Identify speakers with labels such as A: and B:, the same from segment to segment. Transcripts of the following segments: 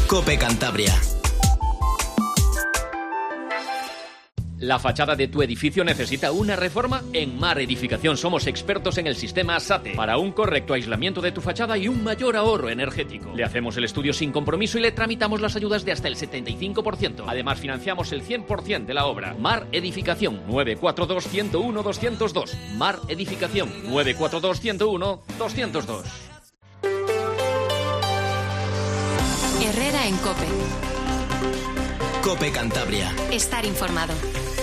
A: COPE Cantabria.
B: ¿La fachada de tu edificio necesita una reforma? En Mar Edificación somos expertos en el sistema SATE para un correcto aislamiento de tu fachada y un mayor ahorro energético. Le hacemos el estudio sin compromiso y le tramitamos las ayudas de hasta el 75%. Además, financiamos el 100% de la obra. Mar Edificación, 942-101-202. Mar Edificación, 942-101-202.
C: Herrera en COPE.
A: COPE Cantabria.
C: Estar informado.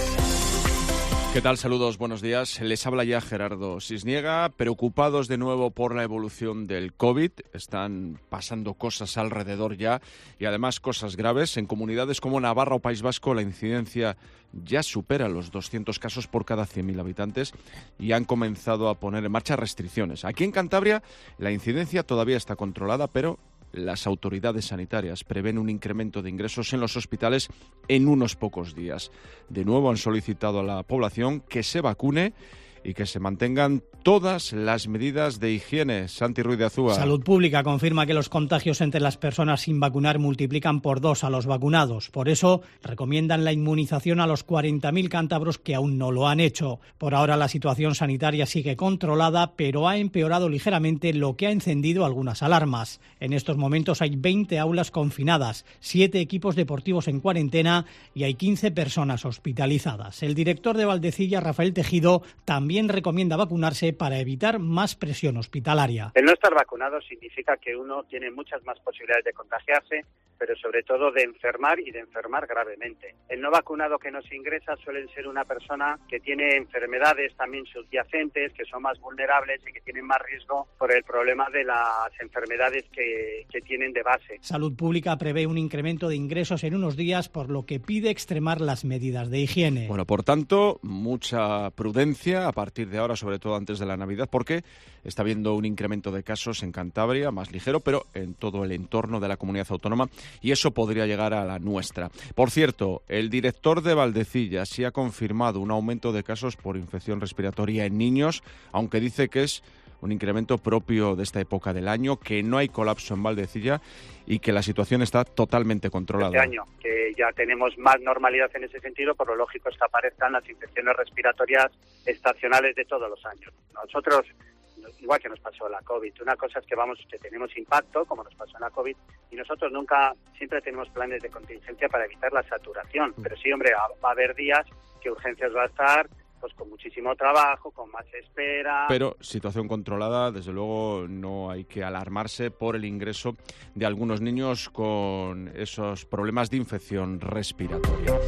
D: ¿Qué tal? Saludos, buenos días. Les habla ya Gerardo Cisniega. Preocupados de nuevo por la evolución del COVID. Están pasando cosas alrededor ya y además cosas graves. En comunidades como Navarra o País Vasco la incidencia ya supera los 200 casos por cada 100.000 habitantes y han comenzado a poner en marcha restricciones. Aquí en Cantabria la incidencia todavía está controlada, pero las autoridades sanitarias prevén un incremento de ingresos en los hospitales en unos pocos días. De nuevo han solicitado a la población que se vacune y que se mantengan todas las medidas de higiene. Santi Ruiz de Azúa.
E: Salud Pública confirma que los contagios entre las personas sin vacunar multiplican por 2 a los vacunados. Por eso recomiendan la inmunización a los 40.000 cántabros que aún no lo han hecho. Por ahora la situación sanitaria sigue controlada, pero ha empeorado ligeramente, lo que ha encendido algunas alarmas. En estos momentos hay 20 aulas confinadas, 7 equipos deportivos en cuarentena y hay 15 personas hospitalizadas. El director de Valdecilla, Rafael Tejido, también recomienda vacunarse para evitar más presión hospitalaria.
F: El no estar vacunado significa que uno tiene muchas más posibilidades de contagiarse, pero sobre todo de enfermar y de enfermar gravemente. El no vacunado que nos ingresa suele ser una persona que tiene enfermedades también subyacentes, que son más vulnerables y que tienen más riesgo por el problema de las enfermedades que tienen de base.
E: Salud Pública prevé un incremento de ingresos en unos días, por lo que pide extremar las medidas de higiene.
D: Bueno, por tanto, mucha prudencia a partir de ahora, sobre todo antes de la Navidad, porque está habiendo un incremento de casos en Cantabria, más ligero, pero en todo el entorno de la comunidad autónoma, y eso podría llegar a la nuestra. Por cierto, el director de Valdecilla sí ha confirmado un aumento de casos por infección respiratoria en niños, aunque dice que es un incremento propio de esta época del año, que no hay colapso en Valdecilla y que la situación está totalmente controlada.
F: Este año, que ya tenemos más normalidad en ese sentido, por lo lógico es que aparezcan las infecciones respiratorias estacionales de todos los años. Nosotros, igual que nos pasó la COVID, una cosa es que tenemos impacto, como nos pasó en la COVID, y nosotros siempre tenemos planes de contingencia para evitar la saturación. Pero sí, hombre, va a haber días que urgencias va a estar pues con muchísimo trabajo, con más espera.
D: Pero situación controlada, desde luego no hay que alarmarse por el ingreso de algunos niños con esos problemas de infección respiratoria.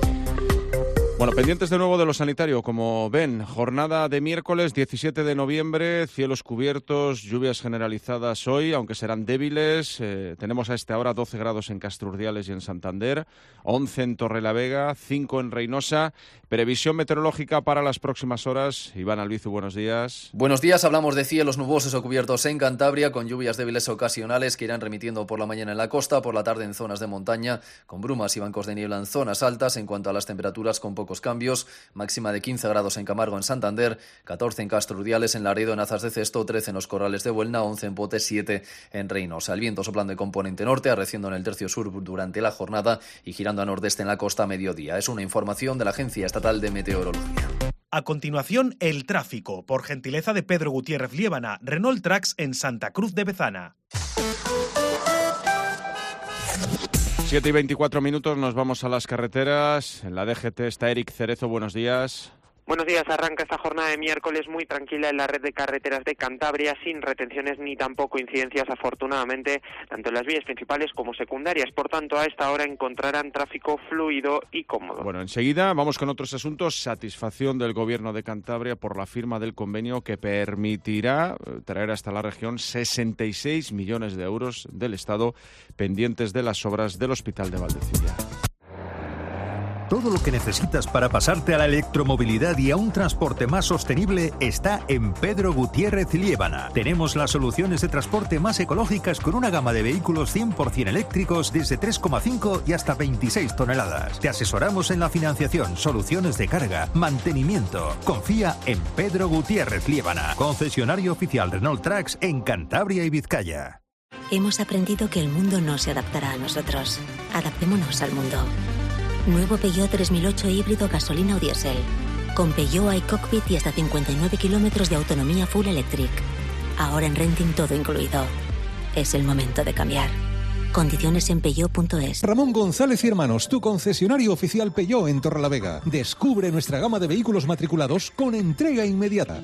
D: Bueno, pendientes de nuevo de lo sanitario, como ven, jornada de miércoles 17 de noviembre, cielos cubiertos, lluvias generalizadas hoy, aunque serán débiles. Tenemos a esta hora 12 grados en Castrurdiales y en Santander, 11 en Torrelavega, 5 en Reynosa. Previsión meteorológica para las próximas horas. Iván Albizu, buenos días.
G: Buenos días, hablamos de cielos nubosos o cubiertos en Cantabria, con lluvias débiles ocasionales que irán remitiendo por la mañana en la costa, por la tarde en zonas de montaña, con brumas y bancos de niebla en zonas altas. En cuanto a las temperaturas, con pocos cambios, máxima de 15 grados en Camargo, en Santander, 14 en Castrurdiales, en Laredo, en Azas de Cesto, 13 en los Corrales de Buelna, 11 en Potes, 7 en Reynosa. El viento soplando de componente norte, arreciando en el tercio sur durante la jornada y girando a nordeste en la costa a mediodía. Es una información de la Agencia Estatal de Meteorología.
H: A continuación, el tráfico, por gentileza de Pedro Gutiérrez Liébana, Renault Trax en Santa Cruz de Bezana.
D: 7 y 24 minutos, nos vamos a las carreteras. En la DGT está Eric Cerezo, buenos días.
I: Buenos días, arranca esta jornada de miércoles muy tranquila en la red de carreteras de Cantabria, sin retenciones ni tampoco incidencias, afortunadamente, tanto en las vías principales como secundarias. Por tanto, a esta hora encontrarán tráfico fluido y cómodo.
D: Bueno, enseguida vamos con otros asuntos. Satisfacción del Gobierno de Cantabria por la firma del convenio que permitirá traer hasta la región 66 millones de euros del Estado pendientes de las obras del Hospital de Valdecilla.
J: Todo lo que necesitas para pasarte a la electromovilidad y a un transporte más sostenible está en Pedro Gutiérrez Liébana. Tenemos las soluciones de transporte más ecológicas con una gama de vehículos 100% eléctricos desde 3,5 y hasta 26 toneladas. Te asesoramos en la financiación, soluciones de carga, mantenimiento. Confía en Pedro Gutiérrez Liébana, concesionario oficial Renault Trax en Cantabria y Vizcaya.
A: Hemos aprendido que el mundo no se adaptará a nosotros. Adaptémonos al mundo. Nuevo Peugeot 3008 híbrido gasolina o diésel. Con Peugeot iCockpit y hasta 59 kilómetros de autonomía full electric. Ahora en renting todo incluido. Es el momento de cambiar. Condiciones en peugeot.es.
K: Ramón González y Hermanos, tu concesionario oficial Peugeot en Torrelavega. Descubre nuestra gama de vehículos matriculados con entrega inmediata.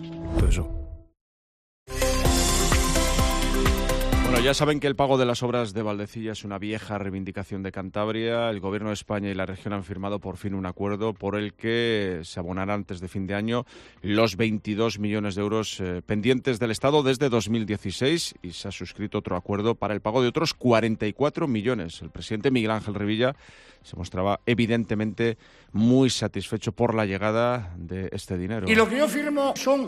D: Bueno, ya saben que el pago de las obras de Valdecilla es una vieja reivindicación de Cantabria. El Gobierno de España y la región han firmado por fin un acuerdo por el que se abonará antes de fin de año los 22 millones de euros pendientes del Estado desde 2016 y se ha suscrito otro acuerdo para el pago de otros 44 millones. El presidente Miguel Ángel Revilla se mostraba evidentemente muy satisfecho por la llegada de este dinero.
L: Y lo que yo firmo son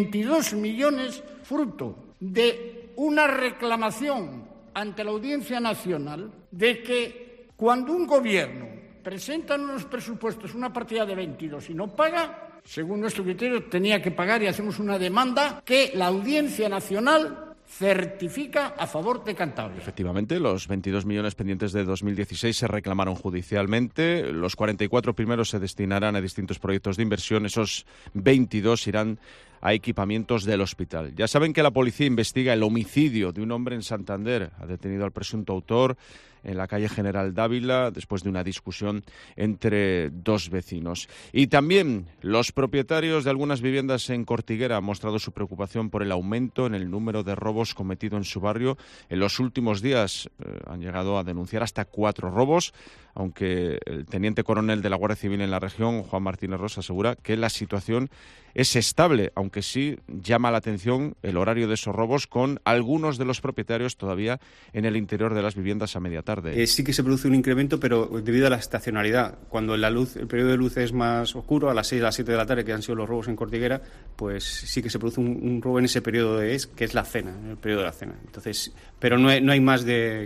L: 22 millones fruto de una reclamación ante la Audiencia Nacional de que cuando un gobierno presenta en unos presupuestos una partida de 22 y no paga, según nuestro criterio tenía que pagar y hacemos una demanda que la Audiencia Nacional certifica a favor de Cantabria.
D: Efectivamente, los 22 millones pendientes de 2016 se reclamaron judicialmente. Los 44 primeros se destinarán a distintos proyectos de inversión. Esos 22 irán a equipamientos del hospital. Ya saben que la policía investiga el homicidio de un hombre en Santander. Ha detenido al presunto autor en la calle General Dávila después de una discusión entre dos vecinos. Y también los propietarios de algunas viviendas en Cortiguera han mostrado su preocupación por el aumento en el número de robos cometidos en su barrio. En los últimos días han llegado a denunciar hasta 4 robos, aunque el teniente coronel de la Guardia Civil en la región, Juan Martínez Rosa, asegura que la situación es estable, aunque sí llama la atención el horario de esos robos, con algunos de los propietarios todavía en el interior de las viviendas a media tarde.
M: Sí que se produce un incremento, pero debido a la estacionalidad. Cuando el periodo de luz es más oscuro, a las 6, a las 7 de la tarde, que han sido los robos en Cortiguera, pues sí que se produce un robo en ese periodo que es la cena, el periodo de la cena. Entonces, pero no hay más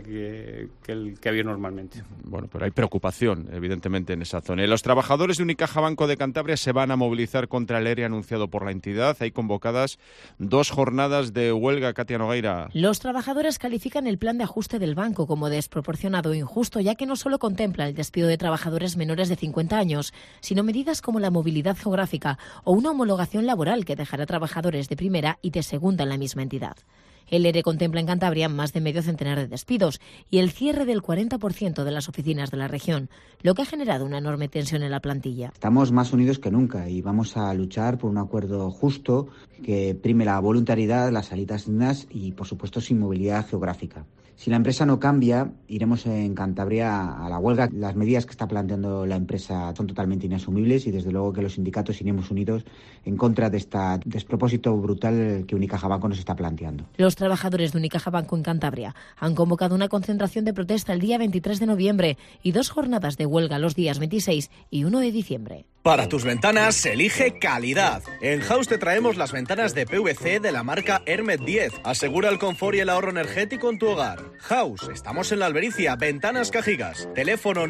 M: que el que había normalmente.
D: Bueno, pero hay preocupación, evidentemente, en esa zona. Y los trabajadores de Unicaja Banco de Cantabria se van a movilizar contra el ERE anunciado por la entidad. Hay convocadas 2 jornadas de huelga. Katia Nogueira.
N: Los trabajadores califican el plan de ajuste del banco como desproporcionado e injusto, ya que no solo contempla el despido de trabajadores menores de 50 años, sino medidas como la movilidad geográfica o una homologación laboral que dejará trabajadores de primera y de segunda en la misma entidad. El ERE contempla en Cantabria más de medio centenar de despidos y el cierre del 40% de las oficinas de la región, lo que ha generado una enorme tensión en la plantilla.
O: Estamos más unidos que nunca y vamos a luchar por un acuerdo justo que prime la voluntariedad, las salidas dignas y, por supuesto, sin movilidad geográfica. Si la empresa no cambia, iremos en Cantabria a la huelga. Las medidas que está planteando la empresa son totalmente inasumibles y desde luego que los sindicatos iremos unidos en contra de este despropósito brutal que Unicaja Banco nos está planteando.
N: Los trabajadores de Unicaja Banco en Cantabria han convocado una concentración de protesta el día 23 de noviembre y 2 jornadas de huelga los días 26 y 1 de diciembre.
P: Para tus ventanas, elige calidad. En House te traemos las ventanas de PVC de la marca Hermet 10. Asegura el confort y el ahorro energético en tu hogar. House, estamos en la Albericia, Ventanas Cajigas. Teléfono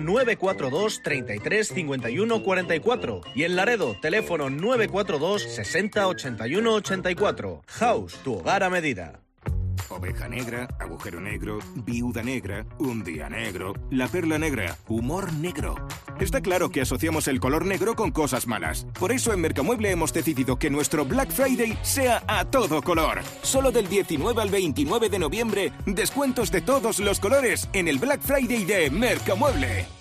P: 942 33 51 44. Y en Laredo, teléfono 942 60 81 84. House, tu hogar a medida.
Q: Oveja negra, agujero negro, viuda negra, un día negro, la perla negra, humor negro. Está claro que asociamos el color negro con cosas malas. Por eso en Mercamueble hemos decidido que nuestro Black Friday sea a todo color. Solo del 19 al 29 de noviembre, descuentos de todos los colores en el Black Friday de Mercamueble.